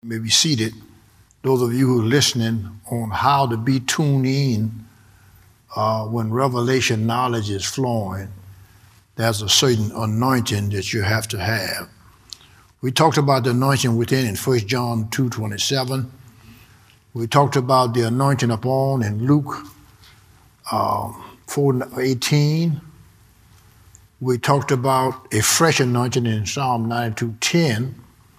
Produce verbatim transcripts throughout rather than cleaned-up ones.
You may be seated. Those of you who are listening on how to be tuned in uh, when revelation knowledge is flowing, there's a certain anointing that you have to have. We talked about the anointing within in First John two twenty-seven. We talked about the anointing upon in Luke uh, four eighteen. We talked about a fresh anointing in Psalm ninety-two ten.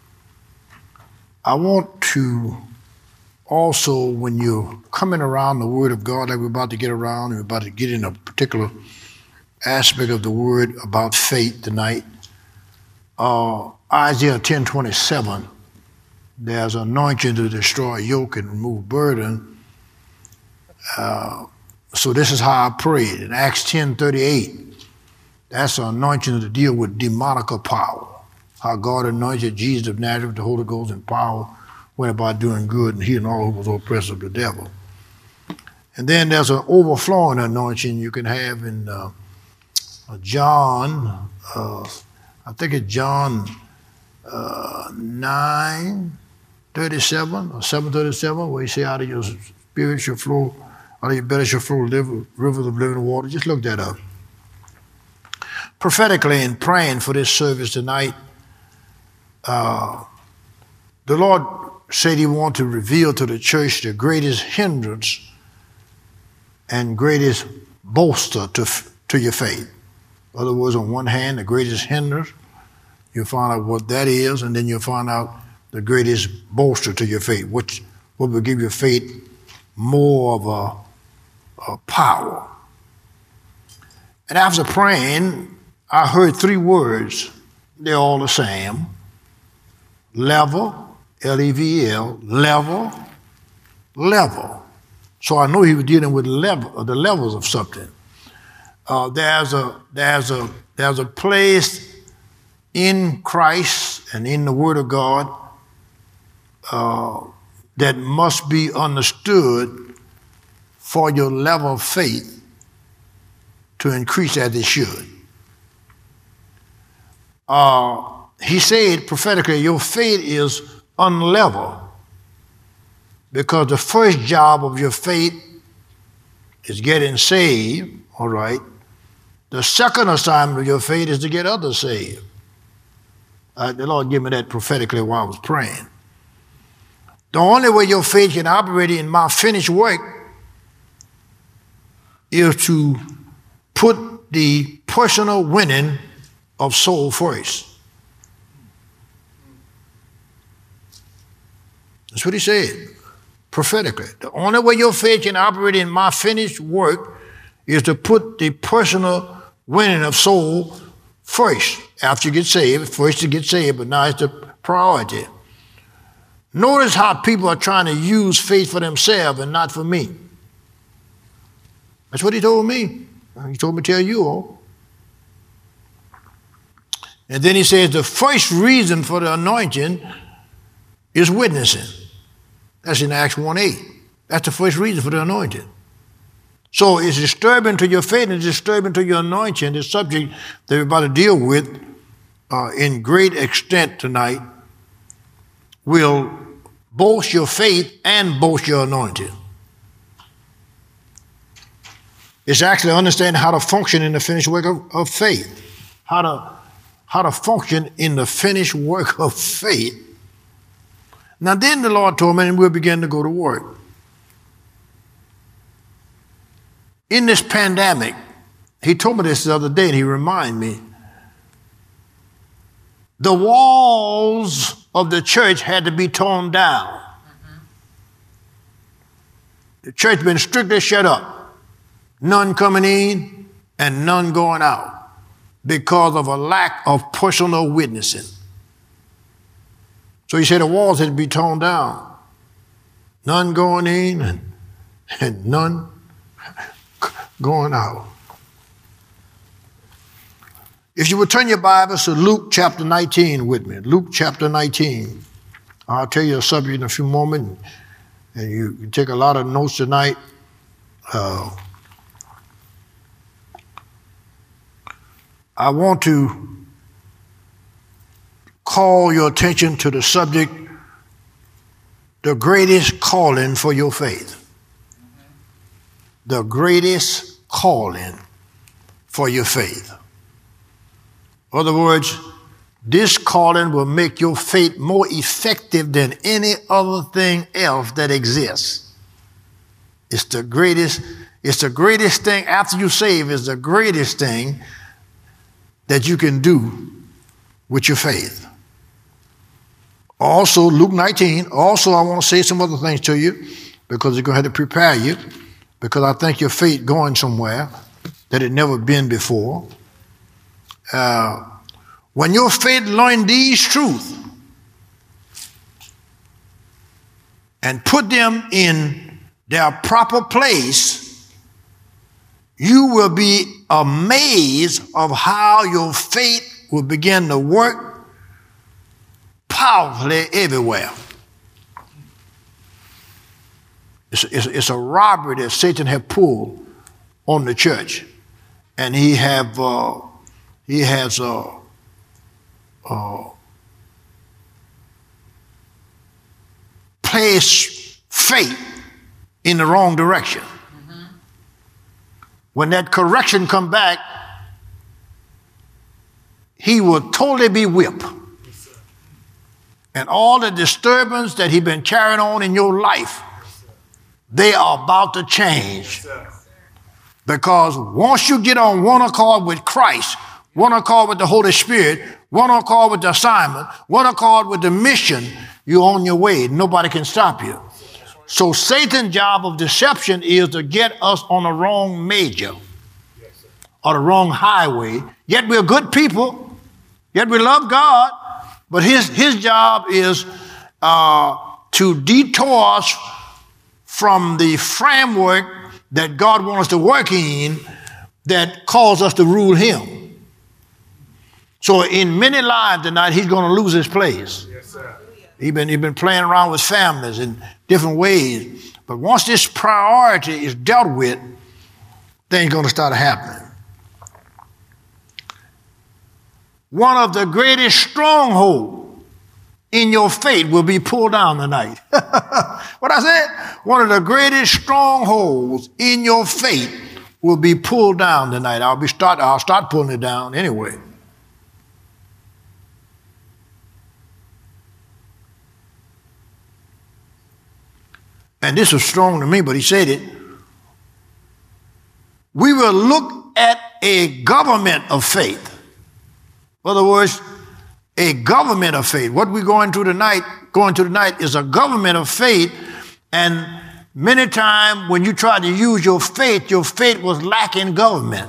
I want to also, when you're coming around the Word of God, like we're about to get around, we're about to get in a particular aspect of the Word about faith tonight. Uh, Isaiah ten twenty-seven, there's anointing to destroy yoke and remove burden. Uh, so this is how I prayed. In Acts ten thirty-eight, that's an anointing to deal with demonical power. How God anointed Jesus of Nazareth with the Holy Ghost and power, went about doing good and healing all who was oppressed of the devil. And then there's an overflowing anointing you can have in uh, John, uh, I think it's John uh, nine thirty-seven or seven thirty-seven, where you say out of your spirit shall flow, out of your belly shall flow rivers of living water. Just look that up. Prophetically, in praying for this service tonight, Uh, the Lord said he wanted to reveal to the church the greatest hindrance and greatest bolster to, to your faith. In other words, on one hand, the greatest hindrance, you'll find out what that is, and then you'll find out the greatest bolster to your faith, which what will give your faith more of a, a power. And after praying, I heard three words. They're all the same. Level, L E V L, level, level. So I know he was dealing with level, the levels of something. Uh, there's a there's a there's a place in Christ and in the Word of God uh, that must be understood for your level of faith to increase as it should. Uh, He said prophetically, your faith is unlevel because the first job of your faith is getting saved, all right. The second assignment of your faith is to get others saved. Uh, the Lord gave me that prophetically while I was praying. The only way your faith can operate in my finished work is to put the personal winning of soul first. That's what he said, prophetically. The only way your faith can operate in my finished work is to put the personal winning of soul first. After you get saved, first to get saved, but now it's the priority. Notice how people are trying to use faith for themselves and not for me. That's what he told me. He told me to tell you all. And then he says the first reason for the anointing is witnessing. That's in Acts one eight. That's the first reason for the anointing. So it's disturbing to your faith and it's disturbing to your anointing, the subject that we're about to deal with uh, in great extent tonight will boast your faith and boast your anointing. It's actually understanding how to function in the finished work of, of faith. How to, how to function in the finished work of faith. Now then the Lord told me, and we'll begin to go to work. In this pandemic, he told me this the other day, and he reminded me, the walls of the church had to be torn down. Mm-hmm. The church had been strictly shut up. None coming in and none going out because of a lack of personal witnessing. So he said the walls had to be torn down. None going in and, and none going out. If you would turn your Bibles to Luke chapter nineteen with me. Luke chapter nineteen. I'll tell you a subject in a few moments, and you can take a lot of notes tonight. Uh, I want to call your attention to the subject the greatest calling for your faith. The greatest calling for your faith. In other words, this calling will make your faith more effective than any other thing else that exists. It's the greatest, it's the greatest thing after you save, is the greatest thing that you can do with your faith. Also, Luke nineteen, also I want to say some other things to you because you're going to have to prepare you, because I think your faith going somewhere that it never been before. Uh, when your faith learn these truths and put them in their proper place, you will be amazed of how your faith will begin to work powerfully everywhere. It's, it's, it's a robbery that Satan had pulled on the church, and he have uh, he has uh, uh, placed faith in the wrong direction. Mm-hmm. When that correction come back, he will totally be whipped. And all the disturbance that he's been carrying on in your life, they are about to change. Because once you get on one accord with Christ, one accord with the Holy Spirit, one accord with the assignment, one accord with the mission, you're on your way. Nobody can stop you. So Satan's job of deception is to get us on the wrong major or the wrong highway. Yet we're good people. Yet we love God. But his, his job is uh, to detour us from the framework that God wants us to work in that calls us to rule him. So in many lives tonight, he's going to lose his place. Yes, sir. He's been, he's been playing around with families in different ways. But once this priority is dealt with, things are going to start happening. One of the greatest strongholds in your faith will be pulled down tonight. What I said? One of the greatest strongholds in your faith will be pulled down tonight. I'll be start. I'll start pulling it down anyway. And this was strong to me, but he said it. We will look at a government of faith. In other words, a government of faith. What we're going through tonight, going through tonight is a government of faith. And many times when you try to use your faith, your faith was lacking government.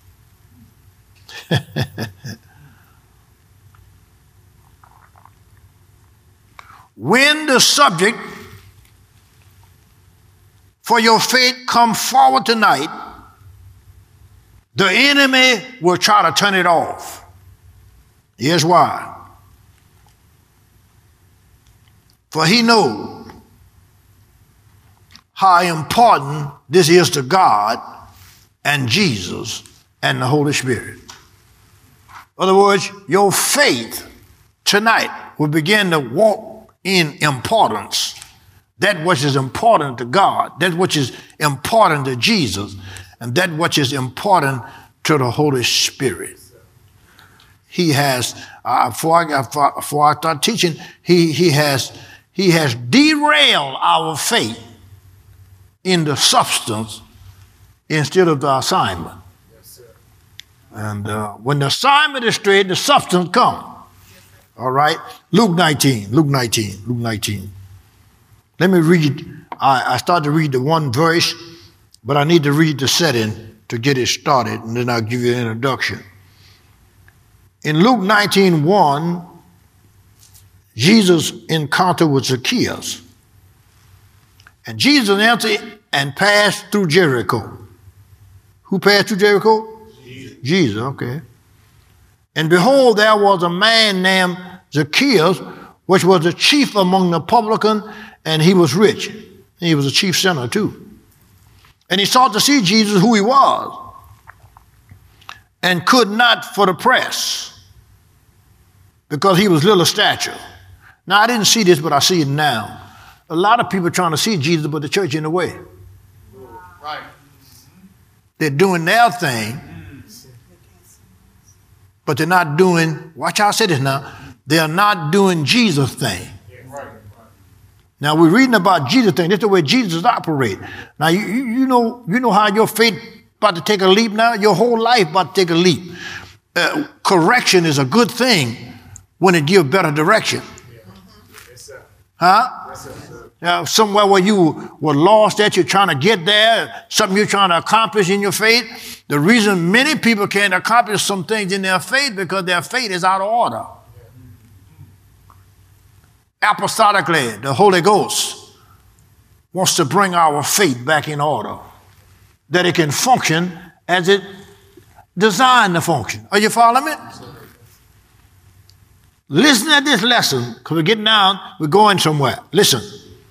When the subject for your faith come forward tonight, the enemy will try to turn it off. Here's why. For he knows how important this is to God and Jesus and the Holy Spirit. In other words, your faith tonight will begin to walk in importance. That which is important to God, that which is important to Jesus, and that which is important to the Holy Spirit. He has, uh, before, I, before I start teaching, he, he, has, he has derailed our faith in the substance instead of the assignment. Yes, sir. And uh, when the assignment is straight, the substance comes. All right? Luke nineteen, Luke nineteen, Luke nineteen. Let me read. I, I started to read the one verse, but I need to read the setting to get it started, and then I'll give you an introduction. In Luke nineteen one, Jesus encountered with Zacchaeus. And Jesus entered and passed through Jericho. Who passed through Jericho? Jesus. Jesus, okay. And behold, there was a man named Zacchaeus, which was the chief among the publicans, and he was rich. He was a chief sinner too. And he sought to see Jesus, who he was, and could not for the press, because he was little of stature. Now, I didn't see this, but I see it now. A lot of people trying to see Jesus, but the church in the way. Right. They're doing their thing, but they're not doing, watch how I say this now, they're not doing Jesus' thing. Now we're reading about Jesus' thing. This is the way Jesus operates. Now you, you, you know you know how your faith about to take a leap now? Your whole life about to take a leap. Uh, correction is a good thing when it gives better direction. Yes, sir. Huh? Yes, sir. Uh, somewhere where you were lost at, you're trying to get there, something you're trying to accomplish in your faith. The reason many people can't accomplish some things in their faith because their faith is out of order. Apostolically, the Holy Ghost wants to bring our faith back in order, that it can function as it designed to function. Are you following me? Listen at this lesson, because we're getting down, we're going somewhere. Listen.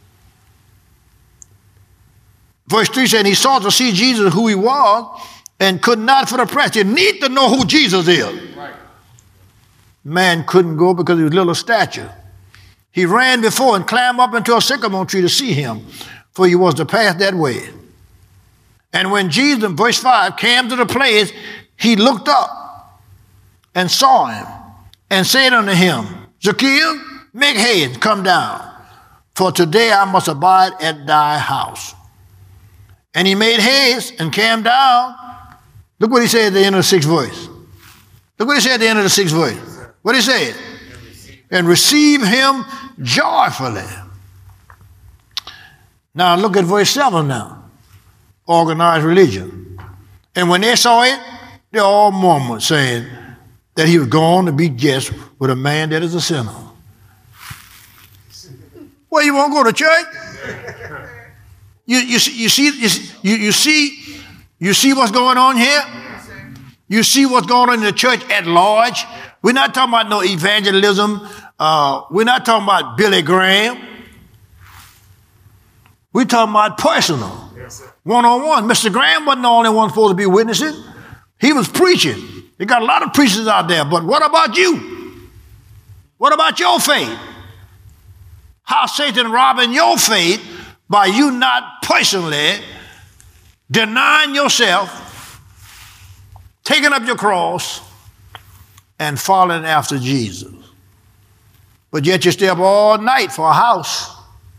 Verse three said, he sought to see Jesus who he was and could not for the press. You need to know who Jesus is. Right. Man couldn't go because he was little of stature. He ran before and climbed up into a sycamore tree to see him, for he was to pass that way. And when Jesus, in verse five, came to the place, he looked up and saw him and said unto him, Zacchaeus, make haste, come down, for today I must abide at thy house. And he made haste and came down. Look what he said at the end of the sixth verse. Look what he said at the end of the sixth verse. What did he say? And receive him joyfully. Now look at verse seven now. Organized religion. And when they saw it, they all murmured, saying that he was going to be guest with a man that is a sinner. Well, you won't go to church? You, you, you, see, you, you, see, you see what's going on here? You see what's going on in the church at large? We're not talking about no evangelism. Uh, we're not talking about Billy Graham. We're talking about personal. Yes, one-on-one. Mister Graham wasn't the only one supposed to be witnessing. He was preaching. You got a lot of preachers out there, but what about you? What about your faith? How Satan robbing your faith by you not personally denying yourself, taking up your cross, and following after Jesus. But yet you stay up all night for a house,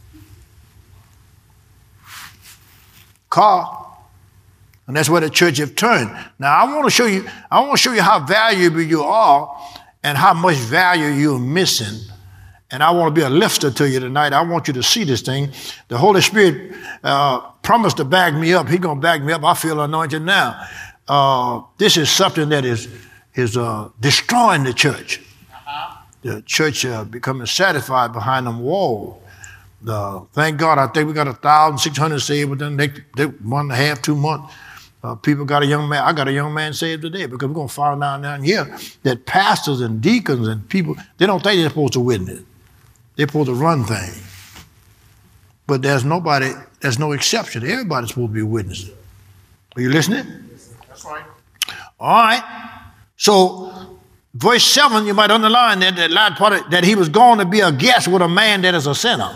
car, and that's where the church have turned. Now I want to show you, I want to show you how valuable you are and how much value you're missing. And I want to be a lifter to you tonight. I want you to see this thing. The Holy Spirit uh, promised to back me up. He's going to back me up. I feel anointed now. Uh, this is something that is, is uh, destroying the church. Uh-huh. The church uh, becoming satisfied behind them walls. Uh, thank God, I think we got a thousand six hundred saved within they, they, one and a half, two months. Uh, people got a young man. I got a young man saved today because we're going to find out down here that pastors and deacons and people, they don't think they're supposed to witness. They're supposed to run things. But there's nobody, there's no exception. Everybody's supposed to be witnessing. Are you listening? That's right. All right. So, verse seven, you might underline that, that, last part of, that he was going to be a guest with a man that is a sinner.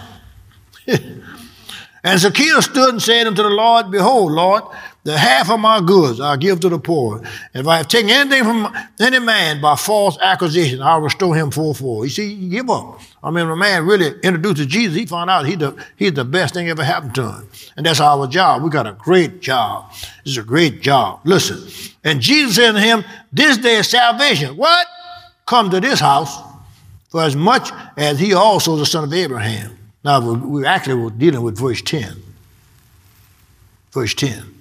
And Zacchaeus stood and said unto the Lord, Behold, Lord, the half of my goods I'll give to the poor. And if I have taken anything from any man by false accusation, I'll restore him fourfold. You see, you give up. I mean, when a man really introduced to Jesus, he found out he the, he's the best thing ever happened to him. And that's our job. We got a great job. It's a great job. Listen. And Jesus said to him, This day is salvation. What? Come to this house, for as much as he also is the son of Abraham. Now, we actually were dealing with verse ten. Verse ten.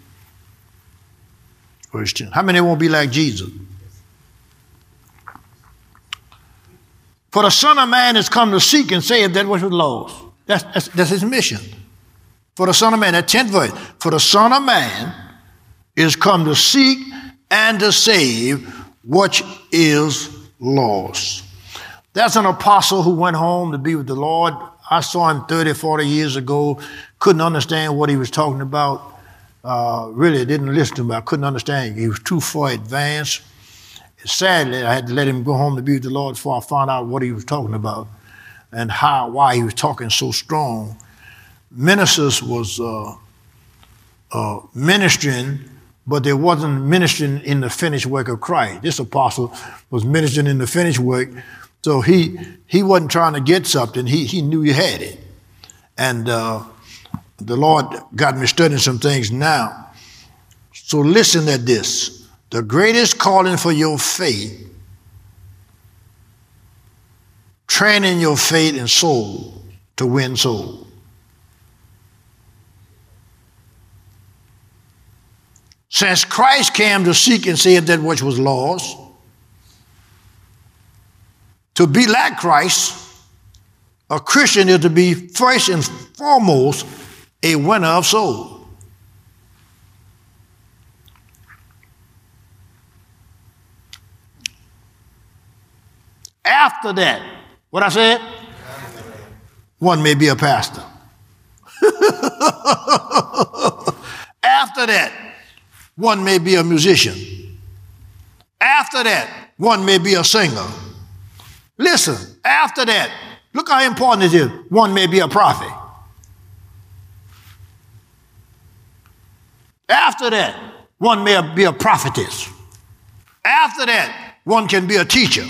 Verse ten. How many won't be like Jesus? For the Son of Man has come to seek and save that which was lost. That's, that's, that's his mission. For the Son of Man, that tenth verse. For the Son of Man is come to seek and to save what is lost. That's an apostle who went home to be with the Lord. I saw him thirty, forty years ago, couldn't understand what he was talking about. Uh, really didn't listen to him. I couldn't understand. He was too far advanced. Sadly, I had to let him go home to be with the Lord before I found out what he was talking about and how, why he was talking so strong. ministers was uh, uh, ministering, but they wasn't ministering in the finished work of Christ. This apostle was ministering in the finished work, so he he wasn't trying to get something. He he knew he had it, and uh, the Lord got me studying some things now. So listen at this: the greatest calling for your faith, training your faith and soul to win souls. Since Christ came to seek and save that which was lost, to be like Christ, a Christian is to be first and foremost a winner of souls. After that, what I said? One may be a pastor. After that, one may be a musician. After that, one may be a singer. Listen, after that, look how important it is. One may be a prophet. After that, one may be a prophetess. After that, one can be a teacher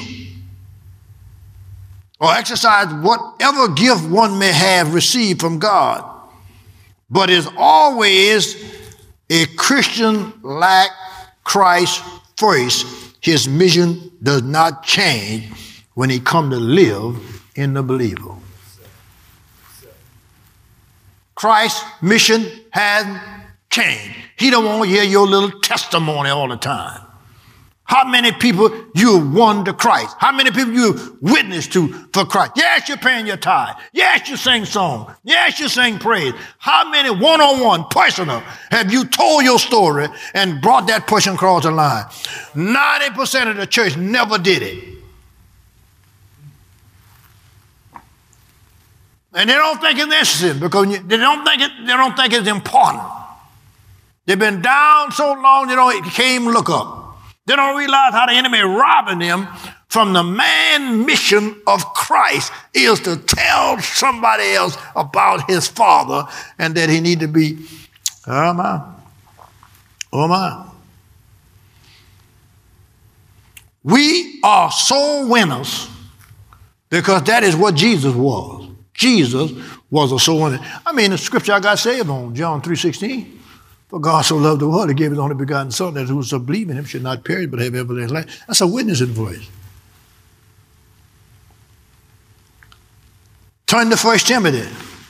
or exercise whatever gift one may have received from God. But is always a Christian like Christ first. His mission does not change when he come to live in the believer. Christ's mission hasn't changed. He don't want to hear your little testimony all the time. How many people you won to Christ? How many people you witnessed to for Christ? Yes, you're paying your tithe. Yes, you sing songs. Yes, you sing praise. How many one-on-one, personal, have you told your story and brought that person across the line? ninety percent of the church never did it. And they don't think it's necessary because they don't think it, they don't think it's important. They've been down so long they don't can't even look up. They don't realize how the enemy is robbing them from the main mission of Christ is to tell somebody else about his Father and that he need to be, oh my, oh my. We are soul winners because that is what Jesus was. Jesus was a soul winner. I mean, the scripture I got saved on, John three sixteen. For God so loved the world, he gave his only begotten Son, that whoso believe in him should not perish, but have everlasting life. That's a witnessing voice. Turn to First Timothy.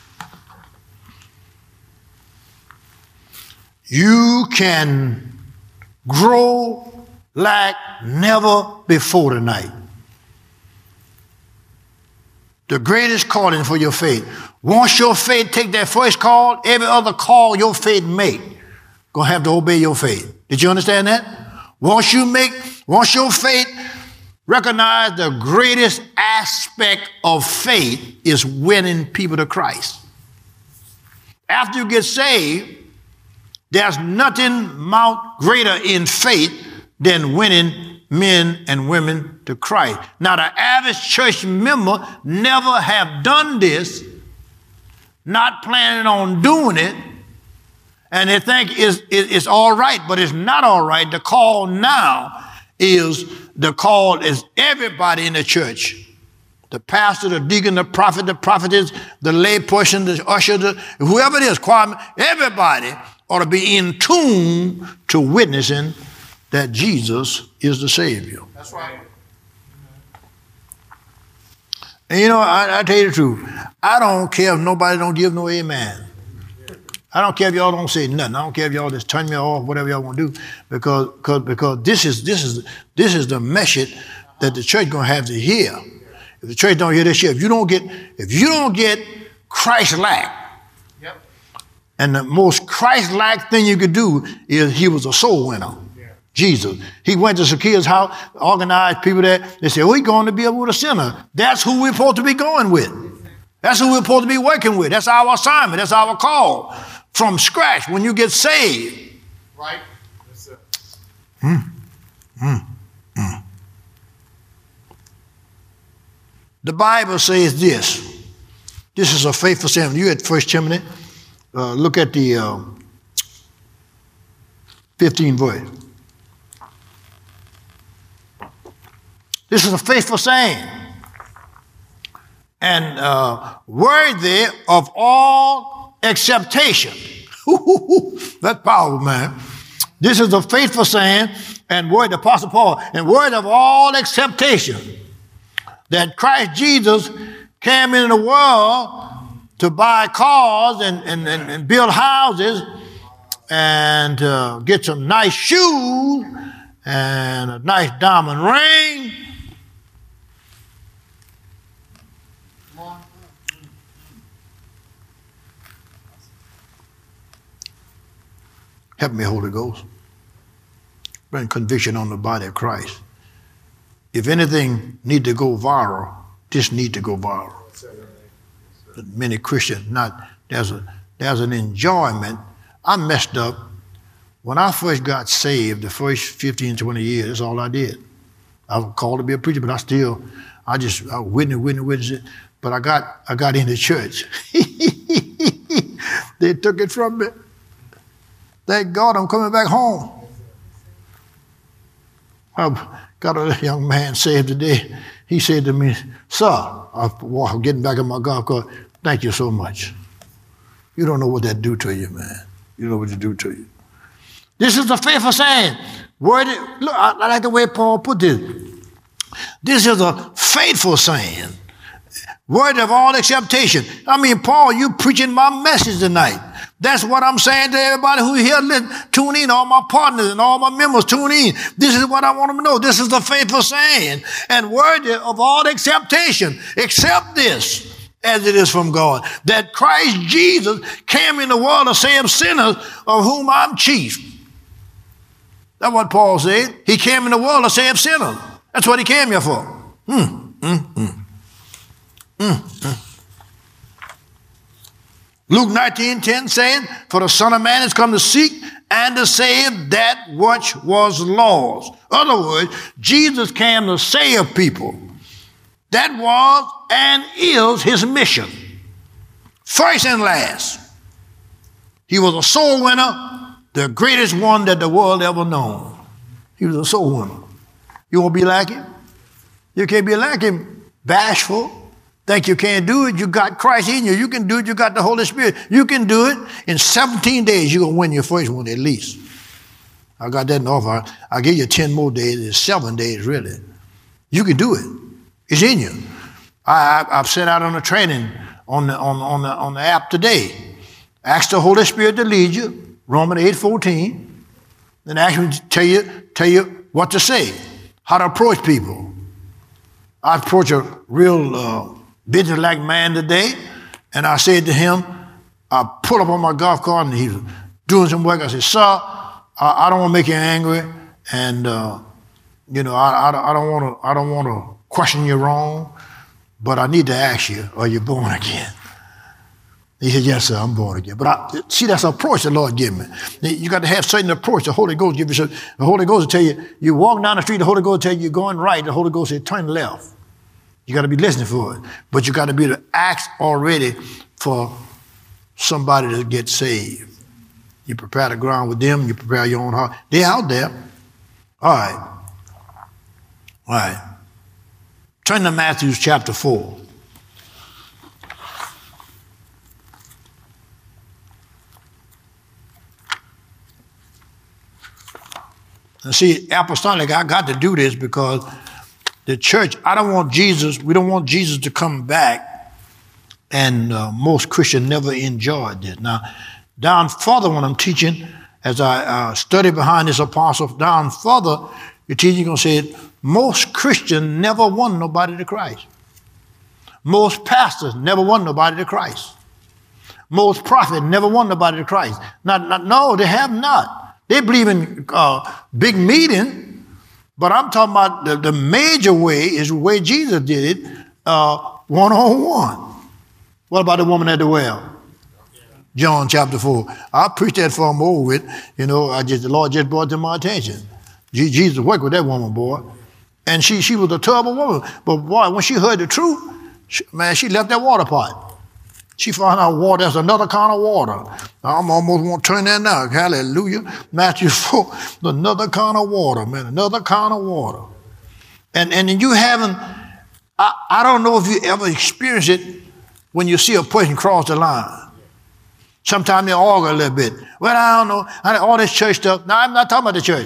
You can grow like never before tonight. The greatest calling for your faith. Once your faith take that first call, every other call your faith make, gonna have to obey your faith. Did you understand that? Once you make, once your faith recognize the greatest aspect of faith is winning people to Christ. After you get saved, there's nothing amount greater in faith than winning men and women to Christ. Now, the average church member never have done this, not planning on doing it, and they think it's, it's all right, but it's not all right. The call now is, the call is everybody in the church. The pastor, the deacon, the prophet, the prophetess, the lay person, the usher, the, whoever it is, choir, everybody ought to be in tune to witnessing that Jesus is the Savior. That's right. And you know, I, I tell you the truth. I don't care if nobody don't give no amen. I don't care if y'all don't say nothing. I don't care if y'all just turn me off, whatever y'all want to do, because because because this is this is this is the message that the church gonna have to hear. If the church don't hear this shit, if you don't get if you don't get Christ-like, Yep. and the most Christ-like thing you could do is he was a soul winner. Yeah. Jesus. He went to Zacchaeus' house, organized people there. They said, "We're going to be with a sinner." That's who we're supposed to be going with. That's who we're supposed to be working with. That's our assignment. That's our call. From scratch, when you get saved. Right. That's it. Mm, mm, mm. The Bible says this. This is a faithful statement. You at First Timothy. uh, look at the uh, fifteenth verse. This is a faithful saying and uh, worthy of all acceptation. That's powerful, man. This is a faithful saying and word, the Apostle Paul, and word of all acceptation, that Christ Jesus came into the world to buy cars and, and, and, and build houses and uh, get some nice shoes and a nice diamond ring. Help me, Holy Ghost. Bring conviction on the body of Christ. If anything need to go viral, this need to go viral. But many Christians, not there's a there's an enjoyment. I messed up. When I first got saved, the first fifteen, twenty years, that's all I did. I was called to be a preacher, but I still, I just I witness, witness, witness it. But I got I got into church. They took it from me. Thank God I'm coming back home. I got a young man saved today. He said to me, "Sir," I'm getting back in my golf cart, "Thank you so much. You don't know what that do to you, man. You know what it do to you." This is the faithful saying. Word, look, I, I like the way Paul put this. This is a faithful saying. Word of all acceptation. I mean, Paul, you preaching my message tonight. That's what I'm saying to everybody who here, listen, tune in, all my partners and all my members, tune in. This is what I want them to know. This is the faithful saying and worthy of all acceptation. Accept this as it is from God, that Christ Jesus came in the world to save sinners, of whom I'm chief. That's what Paul said. He came in the world to save sinners. That's what he came here for. Mm, mm, mm. Mm, mm. Luke nineteen ten saying, "For the Son of Man has come to seek and to save that which was lost." In other words, Jesus came to save people. That was and is his mission. First and last. He was a soul winner, the greatest one that the world ever known. He was a soul winner. You won't be like him? You can't be like him, bashful. Think you can't do it? You got Christ in you. You can do it. You got the Holy Spirit. You can do it. In seventeen days, you're going to win your first one at least. I got that in offer. I'll give you ten more days. It's seven days, really. You can do it. It's in you. I, I, I've sent out on a training on the, on, on, the, on the app today. Ask the Holy Spirit to lead you, Romans eight fourteen. Then ask him to tell you, tell you what to say, how to approach people. I approach a real uh, business-like man today, and I said to him, I pulled up on my golf cart, and he was doing some work. I said, "Sir, I, I don't want to make you angry, and uh, you know, I, I, I don't want to, I don't want to question you wrong, but I need to ask you, are you born again?" He said, "Yes, sir, I'm born again." But I, see, that's an approach the Lord gave me. You got to have certain approach. The Holy Ghost give you. The Holy Ghost will tell you, you walk down the street, the Holy Ghost will tell you you're going right. The Holy Ghost said, turn left. You got to be listening for it. But you got to be to act already for somebody to get saved. You prepare the ground with them. You prepare your own heart. They're out there. All right. All right. Turn to Matthew chapter four. And see, apostolic, I got to do this because the church, I don't want Jesus, we don't want Jesus to come back, and uh, most Christians never enjoyed this. Now, down further when I'm teaching, as I uh, study behind this apostle, down further, the teaching going to say, most Christians never won nobody to Christ. Most pastors never won nobody to Christ. Most prophets never won nobody to Christ. Not, not, no, they have not. They believe in uh, big meeting, but I'm talking about the, the major way is the way Jesus did it, uh, one-on-one. What about the woman at the well? John chapter four. I preached that for them over with. You know, I just the Lord just brought it to my attention. Jesus worked with that woman, boy. And she she was a terrible woman. But boy, when she heard the truth, she, man, she left that water pot. She found out water, there's another kind of water. I'm almost want to turn that now. Hallelujah. Matthew four, another kind of water, man, another kind of water. And and you haven't, I, I don't know if you ever experienced it when you see a person cross the line. Sometimes they argue a little bit. Well, I don't know. I, all this church stuff. No, I'm not talking about the church.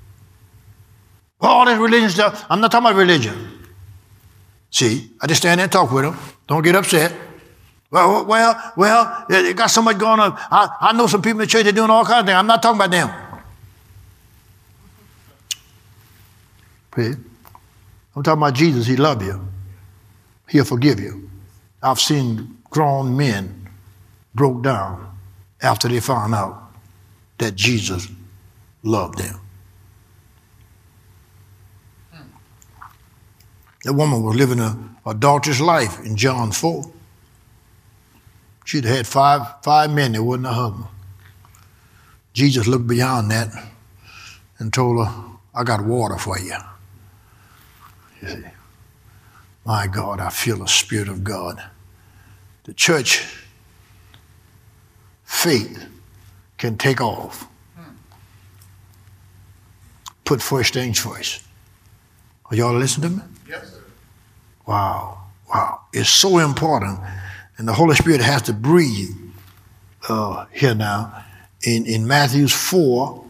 All this religion stuff. I'm not talking about religion. See, I just stand there and talk with them. Don't get upset. Well, well, well, it got so much going on. I, I know some people in the church that are doing all kinds of things. I'm not talking about them. See? I'm talking about Jesus. He loves you. He'll forgive you. I've seen grown men broke down after they found out that Jesus loved them. That woman was living an adulterous life in John four. She'd had five, five men that wasn't her husband. Jesus looked beyond that and told her, I got water for you. You see, my God, I feel the Spirit of God. The church faith can take off. Put first things first. Are y'all listening to me? Yes, sir. Wow, wow. It's so important. And the Holy Spirit has to breathe uh, here now. In, in Matthew four,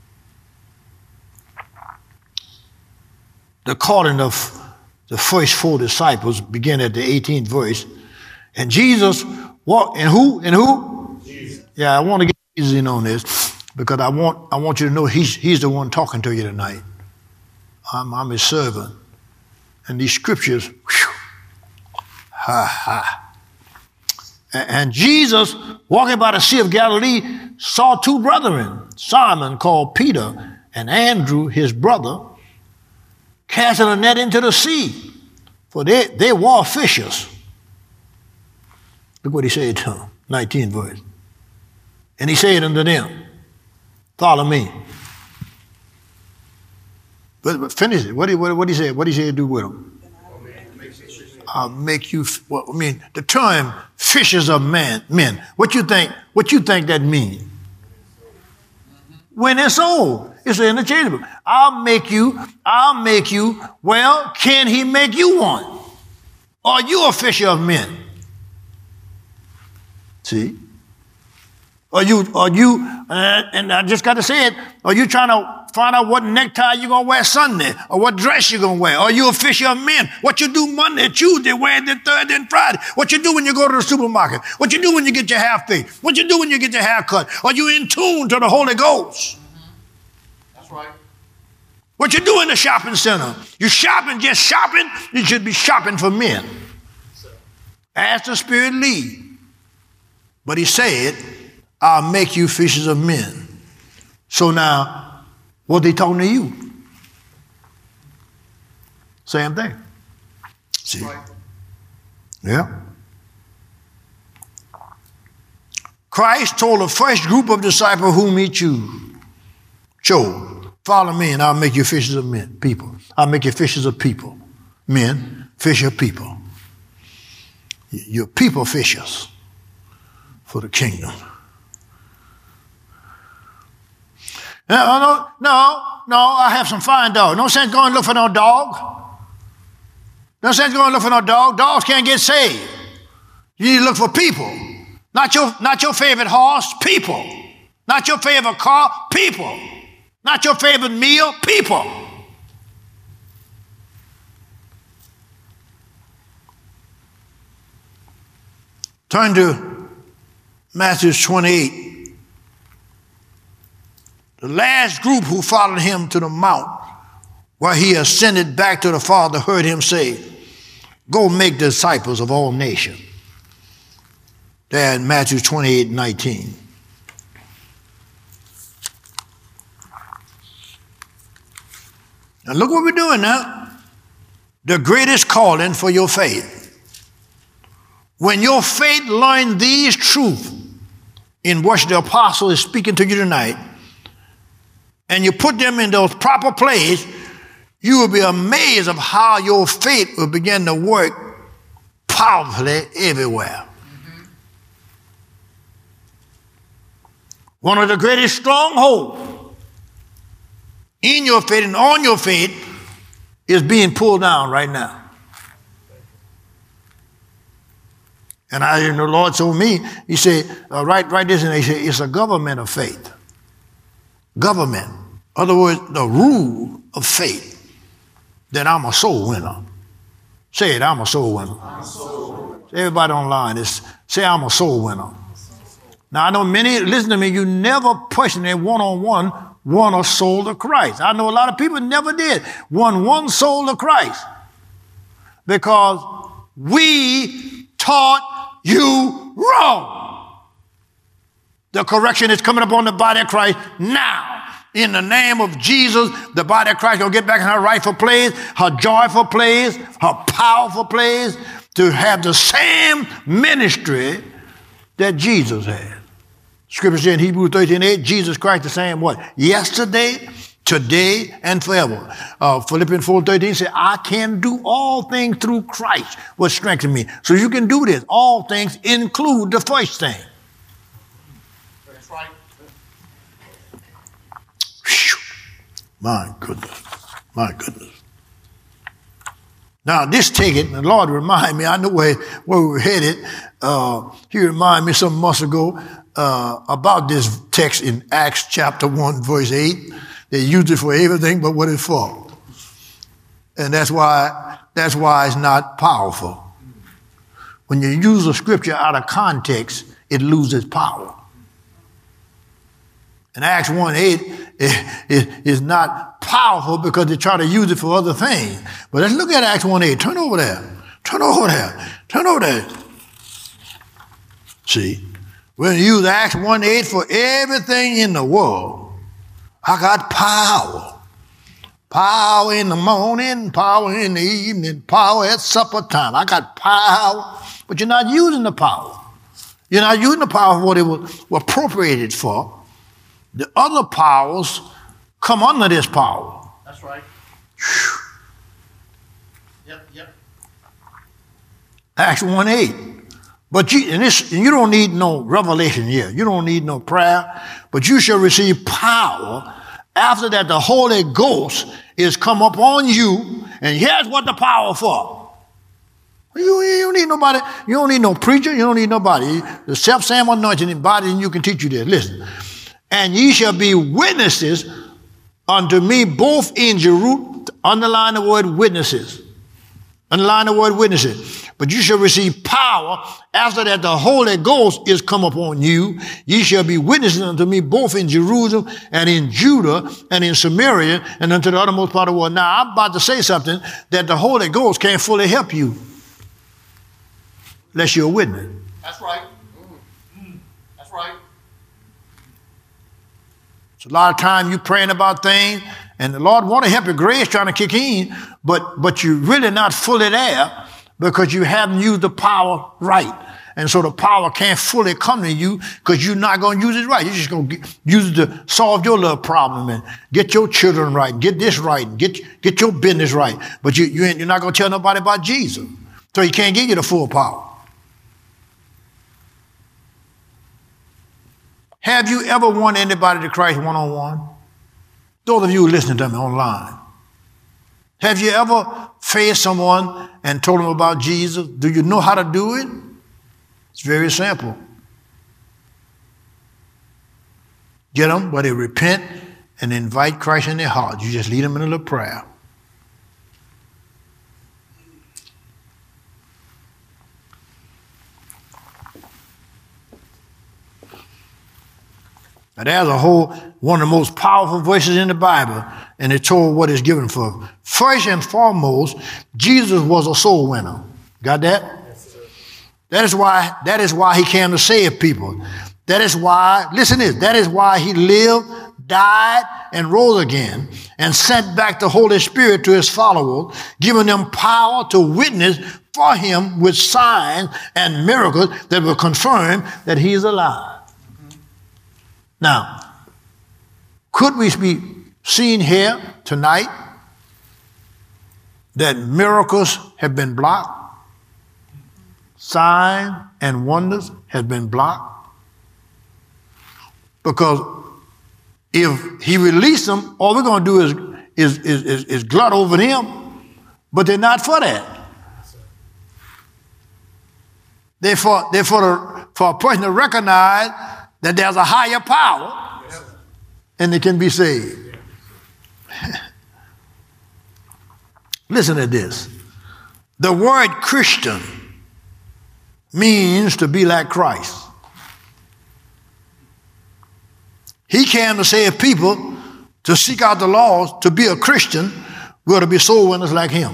the calling of the first four disciples begin at the eighteenth verse. And Jesus walked, and who? And who? Jesus. Yeah, I want to get Jesus in on this because I want I want you to know he's he's the one talking to you tonight. I'm, I'm his servant. And these scriptures, whew, ha ha. And Jesus, walking by the Sea of Galilee, saw two brethren, Simon called Peter and Andrew, his brother, casting a net into the sea, for they, they were fishers. Look what he said to them, nineteenth verse. And he said unto them, follow me. But, but finish it. What did what, what he say? What did he say to do with them? I'll make you. Well, I mean, the term "fishers of men." Men. What you think? What you think that means? When it's old, it's interchangeable. I'll make you. I'll make you. Well, can he make you one? Are you a fisher of men? See? Are you? Are you? Uh, and I just got to say it. Are you trying to find out what necktie you're going to wear Sunday or what dress you're going to wear? Are you a fisher of men? What you do Monday, Tuesday, Wednesday, Thursday, and Friday? What you do when you go to the supermarket? What you do when you get your hair fixed? What you do when you get your hair cut? Are you in tune to the Holy Ghost? Mm-hmm. That's right. What you do in the shopping center? You shopping, just shopping? You should be shopping for men. As the Spirit lead. But he said, I'll make you fishers of men. So now, what they talking to you? Same thing. See? Right. Yeah. Christ told the first group of disciples whom he chose, chose, follow me and I'll make you fishers of men, people. I'll make you fishers of people. Men, fish of people. You're people fishers for the kingdom. No, no, no, no, I have some fine dogs. No sense going to look for no dog. No sense going to look for no dog. Dogs can't get saved. You need to look for people. Not your, not your favorite horse, people. Not your favorite car, people. Not your favorite meal, people. Turn to Matthew twenty-eight. The last group who followed him to the mount where he ascended back to the Father heard him say, go make disciples of all nations. There in Matthew twenty-eight, nineteen. Now look what we're doing now. The greatest calling for your faith. When your faith learns these truths in which the apostle is speaking to you tonight, and you put them in those proper places, you will be amazed of how your faith will begin to work powerfully everywhere. Mm-hmm. One of the greatest strongholds in your faith and on your faith is being pulled down right now. And I, and the Lord told me, he said, uh, write, write this, and he said, it's a government of faith. Government. In other words, the rule of faith. That I'm a soul winner. Say it, I'm a soul winner. I'm a soul winner. Everybody online, is, say I'm a soul winner. Now I know many, listen to me, you never personally one-on-one won a soul to Christ. I know a lot of people never did. Won one soul to Christ. Because we taught you wrong. The correction is coming upon the body of Christ now. In the name of Jesus, the body of Christ will get back in her rightful place, her joyful place, her powerful place, to have the same ministry that Jesus had. Scripture says in Hebrews thirteen eight, Jesus Christ the same what? Yesterday, today, and forever. Uh, Philippians four thirteen says, I can do all things through Christ, which strengthens me. So you can do this. All things include the first thing. That's right. My goodness. My goodness. Now, this ticket, the Lord remind me, I know where, where we were headed. Uh, he reminded me some months ago uh, about this text in Acts chapter one, verse eight. They used it for everything but what it's for. And that's why, that's why it's not powerful. When you use a scripture out of context, it loses power. And Acts one eight is, is not powerful because they try to use it for other things. But let's look at Acts one eight. Turn over there. Turn over there. Turn over there. See, we're going to use Acts one eight for everything in the world. I got power. Power in the morning, power in the evening, power at supper time. I got power, but you're not using the power. You're not using the power for what it was appropriated for. The other powers come under this power. That's right. Yep, yep. Acts one eight. But you, and this, and you don't need no revelation here. You don't need no prayer. But you shall receive power. After that, the Holy Ghost is come upon you. And here's what the power for. You, you don't need nobody. You don't need no preacher. You don't need nobody. The self-same anointing body, and you can teach you this. Listen. And ye shall be witnesses unto me both in Jerusalem. Underline the word witnesses. Underline the word witnesses. But you shall receive power after that the Holy Ghost is come upon you. Ye shall be witnesses unto me both in Jerusalem and in Judah and in Samaria and unto the uttermost part of the world. Now, I'm about to say something that the Holy Ghost can't fully help you unless you're a witness. That's right. Mm. That's right. So a lot of time you praying about things, and the Lord want to help your grace trying to kick in, but but you're really not fully there because you haven't used the power right. And so the power can't fully come to you because you're not going to use it right. You're just going to use it to solve your little problem and get your children right, get this right, and get, get your business right. But you, you ain't, you're not going to tell nobody about Jesus. So he can't give you the full power. Have you ever won anybody to Christ one-on-one? Those of you listening to me online. Have you ever faced someone and told them about Jesus? Do you know how to do it? It's very simple. Get them where they repent and invite Christ in their heart. You just lead them in a little prayer. Now there's a whole, one of the most powerful verses in the Bible, and it told what it's given for. First and foremost, Jesus was a soul winner. Got that? Yes, sir. That is why, that is why he came to save people. That is why, listen to this, that is why he lived, died, and rose again, and sent back the Holy Spirit to his followers, giving them power to witness for him with signs and miracles that will confirm that he is alive. Now, could we be seen here tonight that miracles have been blocked? Signs and wonders have been blocked? Because if he released them, all we're going to do is, is, is, is, is glut over them, but they're not for that. They're for, they're for, the, for a person to recognize that there's a higher power and they can be saved. Listen to this. The word Christian means to be like Christ. He came to save people, to seek out the laws, to be a Christian. We're to be soul winners like him.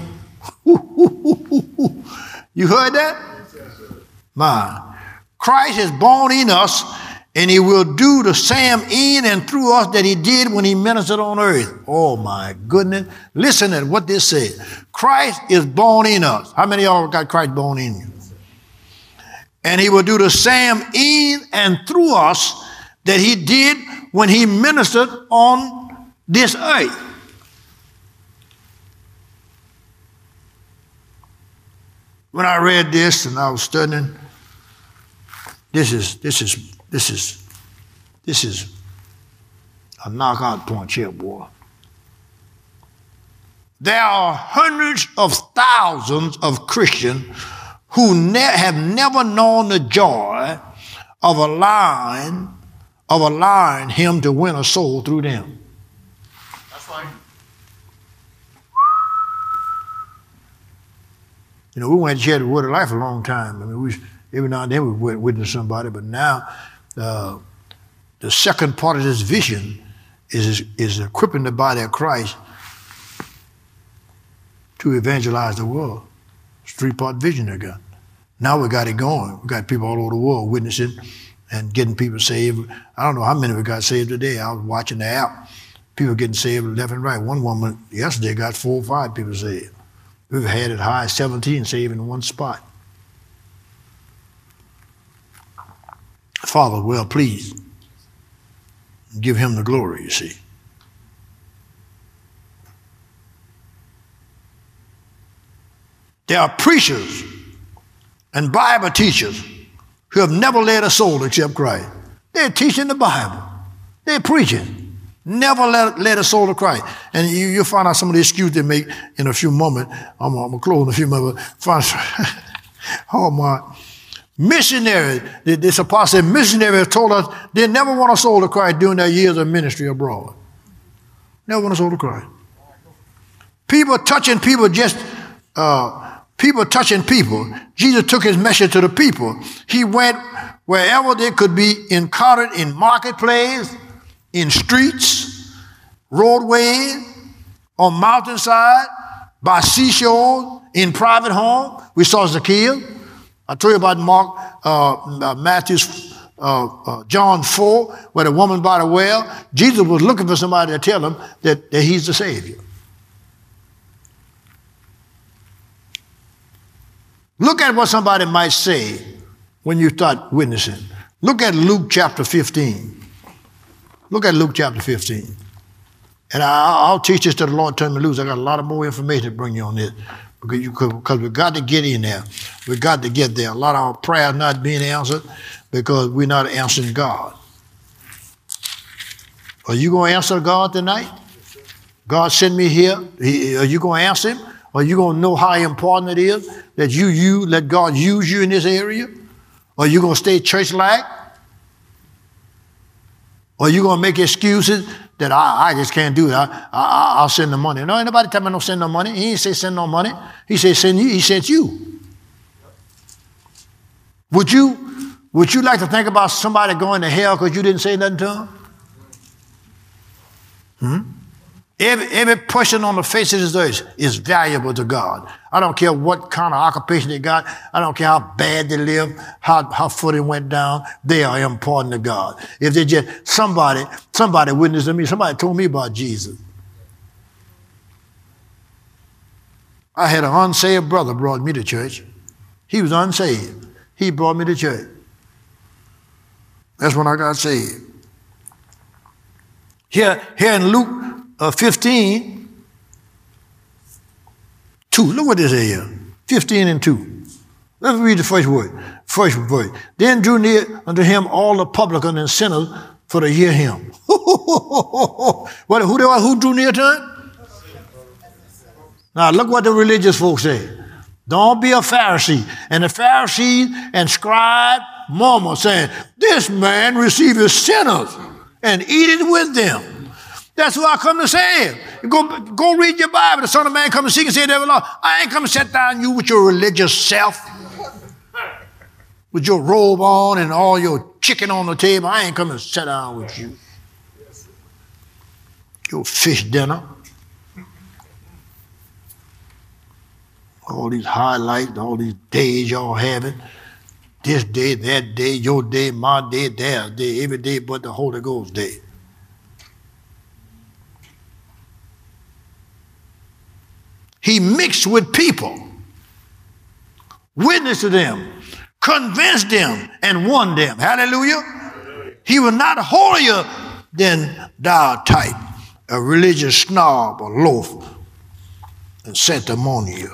You heard that? My, Christ is born in us, and he will do the same in and through us that he did when he ministered on earth. Oh my goodness. Listen to what this says. Christ is born in us. How many of y'all got Christ born in you? And he will do the same in and through us that he did when he ministered on this earth. When I read this and I was studying, this is this is this is this is a knockout punch here, boy. There are hundreds of thousands of Christians who ne- have never known the joy of allowing of allowing him to win a soul through them. That's right. You know, we went to share the word of life a long time. I mean, we every now and then we went witness somebody, but now uh, the second part of this vision is is equipping the body of Christ to evangelize the world. It's a three-part vision they got. Now we got it going. We got people all over the world witnessing and getting people saved. I don't know how many of us got saved today. I was watching the app. People getting saved left and right. One woman yesterday got four or five people saved. We've had it high as seventeen saved in one spot. Father, well pleased. Give him the glory, you see. There are preachers and Bible teachers who have never led a soul except Christ. They're teaching the Bible. They're preaching. Never led, led a soul to Christ. And you, you'll find out some of the excuses they make in a few moments. I'm, I'm going to close in a few moments. Find, oh, my. Missionaries, this apostle missionaries told us they never want a soul to Christ during their years of ministry abroad. Never want a soul to Christ. People touching people just... Uh, People touching people. Jesus took his message to the people. He went wherever they could be encountered, in marketplace, in streets, roadways, on mountainside, by seashore, in private home. We saw Zacchaeus. I told you about Mark, uh, Matthew, uh, uh, John four, where the woman by the well. Jesus was looking for somebody to tell him that, that he's the Savior. Look at what somebody might say when you start witnessing. Look at Luke chapter fifteen. Look at Luke chapter fifteen. And I, I'll teach this to the Lord turn me loose. I got a lot of more information to bring you on this. Because, you, because we've got to get in there. We've got to get there. A lot of our prayers not being answered because we're not answering God. Are you going to answer God tonight? God sent me here. He, are you going to answer him? Are you going to know how important it is that you, you let God use you in this area? Are you going to stay church-like? Or are you going to make excuses that I, I just can't do it? I, I, I'll send the money. No, ain't nobody tell me no send no money. He didn't say send no money. He said send you. He sent you. Would you, would you like to think about somebody going to hell because you didn't say nothing to them? Hmm? Every, every person on the face of this earth is valuable to God. I don't care what kind of occupation they got. I don't care how bad they live, how, how far they went down. They are important to God. If they just, somebody, somebody witnessed to me, somebody told me about Jesus. I had an unsaved brother brought me to church. He was unsaved. He brought me to church. That's when I got saved. Here, here in Luke Uh, fifteen, two. Look what this is here. fifteen and two. Let's read the first word. First word. Then drew near unto him all the publicans and sinners for to hear him. What, who, who drew near to him? Now look what the religious folks say. Don't be a Pharisee. And the Pharisees and scribe murmur saying, this man receiveth sinners and eateth with them. That's what I come to say. Go, go read your Bible. The Son of Man come to seek and say, Lord, I ain't come to sit down you with your religious self, with your robe on and all your chicken on the table. I ain't come to sit down with you. Your fish dinner. All these highlights, all these days y'all having. This day, that day, your day, my day, their day, every day but the Holy Ghost day. He mixed with people, witnessed to them, convinced them, and won them. Hallelujah. Hallelujah. He was not holier than thou type, a religious snob or loaf and sanctimonious.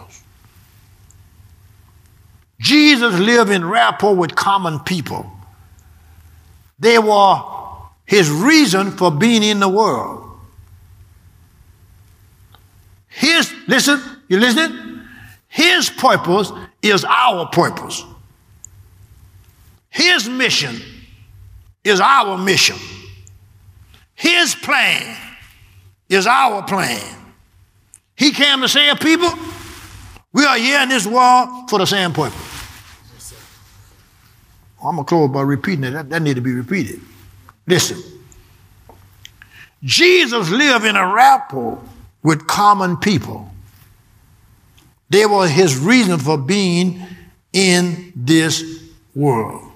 Jesus lived in rapport with common people. They were his reason for being in the world. His, listen, you listening? His purpose is our purpose. His mission is our mission. His plan is our plan. He came to save people. We are here in this world for the same purpose. I'm going to close by repeating it. That, that need to be repeated. Listen. Jesus lived in a rapport with common people. They were his reason for being in this world.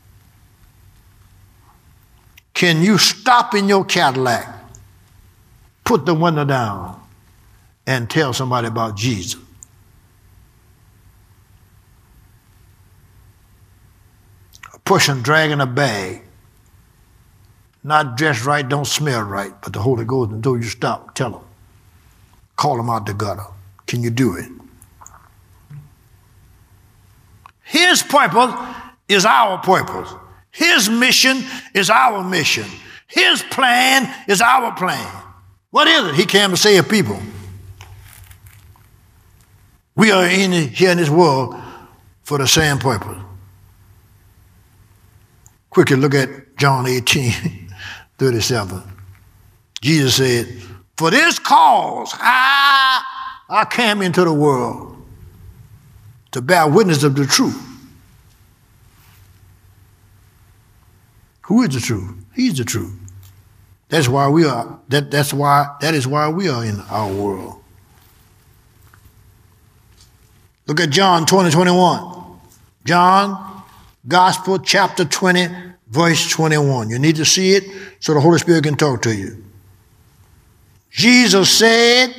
Can you stop in your Cadillac, put the window down, and tell somebody about Jesus? A person dragging a bag, not dressed right, don't smell right, but the Holy Ghost until you stop, tell them. Call them out the gutter. Can you do it? His purpose is our purpose. His mission is our mission. His plan is our plan. What is it? He came to save people. We are in here in this world for the same purpose. Quickly look at John eighteen, thirty-seven. Jesus said, for this cause I, I came into the world to bear witness of the truth. Who is the truth? He's the truth. That's why we are, that, that's why, that is why we are in our world. Look at John twenty, twenty-one. John, Gospel, chapter twenty, verse twenty-one. You need to see it so the Holy Spirit can talk to you. Jesus said,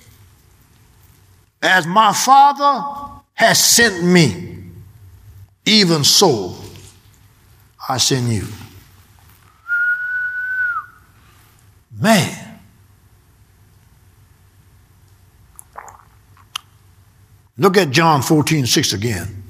as my Father has sent me, even so I send you. Man. Look at John fourteen, six again.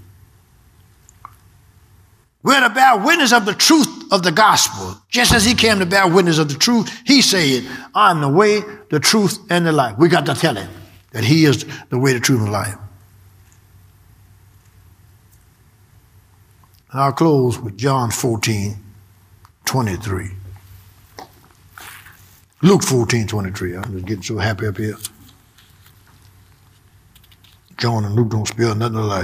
We're to bear witness of the truth of the gospel. Just as he came to bear witness of the truth, he said, I'm the way, the truth, and the life. We got to tell him that he is the way, the truth, and the life. And I'll close with John fourteen, twenty-three. Luke fourteen, twenty-three. I'm just getting so happy up here. John and Luke don't spell nothing alike.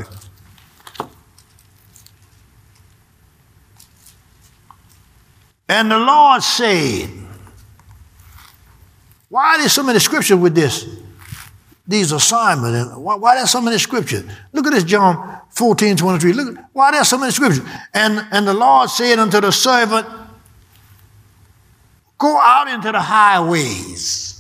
And the Lord said, why are there so many scriptures with this? These assignments. And why, why are there so many scriptures? Look at this, John fourteen, twenty-three. Look, why are there so many scriptures? And, and the Lord said unto the servant, go out into the highways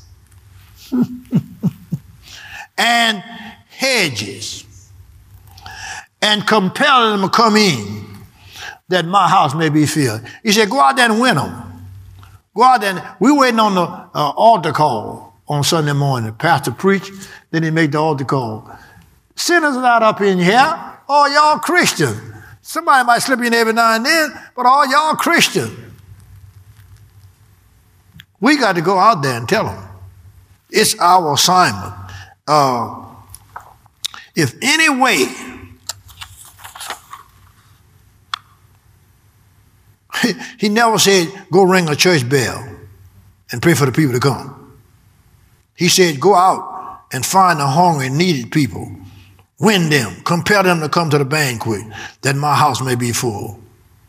and hedges and compel them to come in, that my house may be filled. He said, go out there and win them. Go out there. And, we're waiting on the uh, altar call on Sunday morning. Pastor preach, then he make the altar call. Sinners are not up in here. Oh, y'all Christian. Somebody might slip in every now and then, but all y'all Christian. We got to go out there and tell them. It's our assignment. Uh, if any way he never said, go ring a church bell and pray for the people to come. He said, go out and find the hungry and needed people. Win them. Compel them to come to the banquet that my house may be full.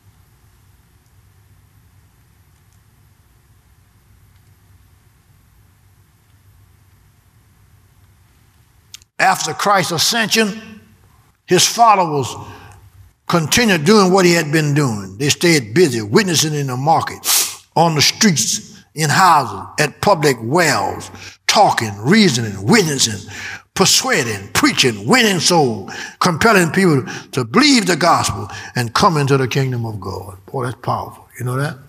After Christ's ascension, his followers continued doing what he had been doing. They stayed busy, witnessing in the market, on the streets, in houses, at public wells, talking, reasoning, witnessing, persuading, preaching, winning souls, compelling people to believe the gospel and come into the kingdom of God. Boy, that's powerful. You know that?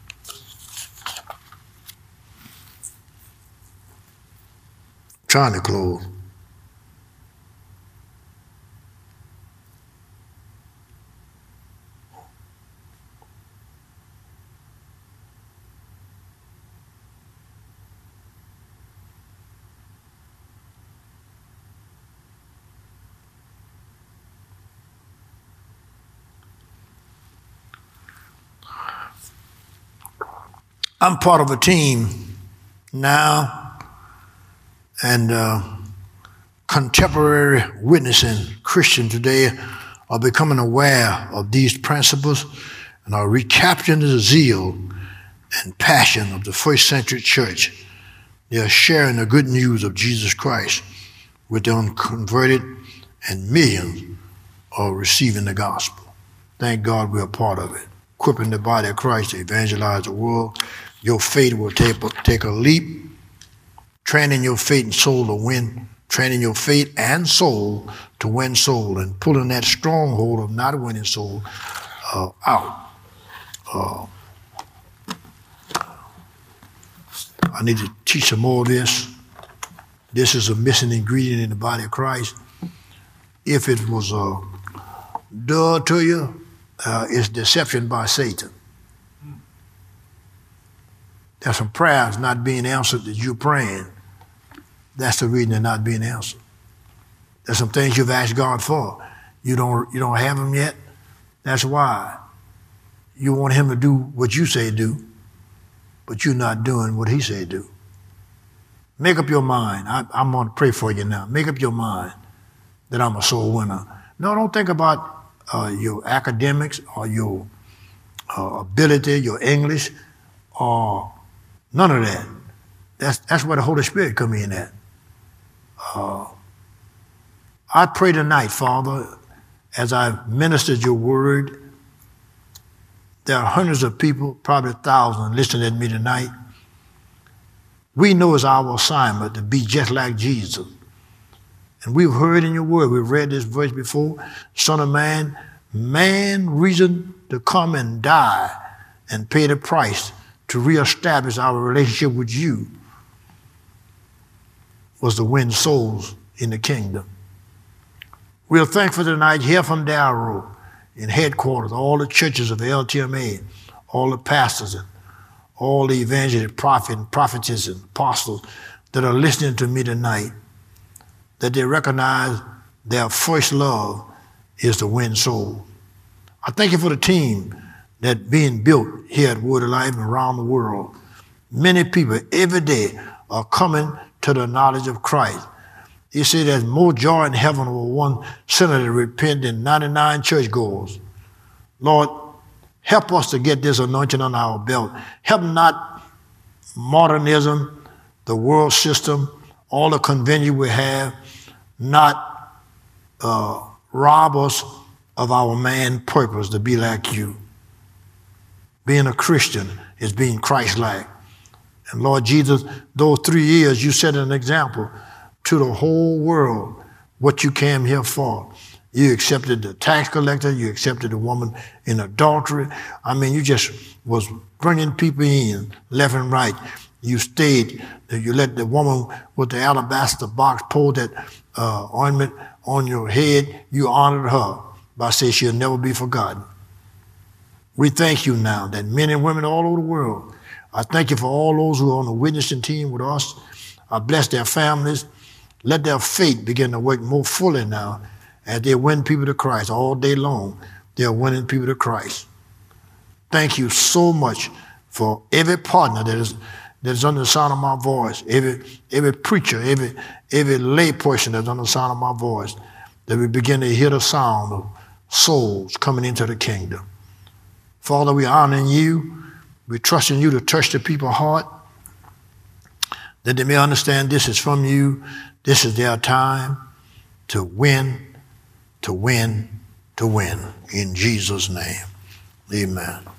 Trying to close. I'm part of a team now, and uh, contemporary witnessing Christians today are becoming aware of these principles and are recapturing the zeal and passion of the first century church. They are sharing the good news of Jesus Christ with the unconverted, and millions are receiving the gospel. Thank God we're a part of it, equipping the body of Christ to evangelize the world. Your faith will take, take a leap, training your faith and soul to win, training your faith and soul to win soul, and pulling that stronghold of not winning soul uh, out. Uh, I need to teach some more of this. This is a missing ingredient in the body of Christ. If it was uh, dull to you, uh, it's deception by Satan. There's some prayers not being answered that you're praying. That's the reason they're not being answered. There's some things you've asked God for. You don't, you don't have them yet. That's why. You want him to do what you say do, but you're not doing what he said do. Make up your mind. I, I'm going to pray for you now. Make up your mind that I'm a soul winner. No, don't think about uh, your academics or your uh, ability, your English, or none of that. That's, that's where the Holy Spirit come in at. Uh, I pray tonight, Father, as I've ministered your word, there are hundreds of people, probably thousands, listening at me tonight. We know it's our assignment to be just like Jesus. And we've heard in your word, we've read this verse before, Son of Man, man reason to come and die and pay the price to reestablish our relationship with you was to win souls in the kingdom. We're thankful tonight here from Darrow in headquarters, all the churches of the L T M A, all the pastors and all the evangelists, prophets, and prophetess and apostles that are listening to me tonight, that they recognize their first love is to win souls. I thank you for the team that being built here at Word of Life and around the world. Many people every day are coming to the knowledge of Christ. You see, there's more joy in heaven over one sinner to repent than ninety-nine churchgoers. Lord, help us to get this anointing on our belt. Help not modernism, the world system, all the convention we have, not uh, rob us of our man purpose to be like you. Being a Christian is being Christ-like. And Lord Jesus, those three years you set an example to the whole world what you came here for. You accepted the tax collector, you accepted the woman in adultery. I mean, you just was bringing people in left and right. You stayed, you let the woman with the alabaster box pour that uh, ointment on your head. You honored her by saying she'll never be forgotten. We thank you now that men and women all over the world I thank you for all those who are on the witnessing team with us. I bless their families. Let their faith begin to work more fully now as they win people to Christ all day long. They're winning people to Christ. Thank you so much for every partner that is that is under the sound of my voice, every every preacher, every every lay person that's under the sound of my voice, that we begin to hear the sound of souls coming into the kingdom. Father, we honor you. We trust in you to touch the people's heart, that they may understand this is from you. This is their time to win, to win, to win. In Jesus' name, amen.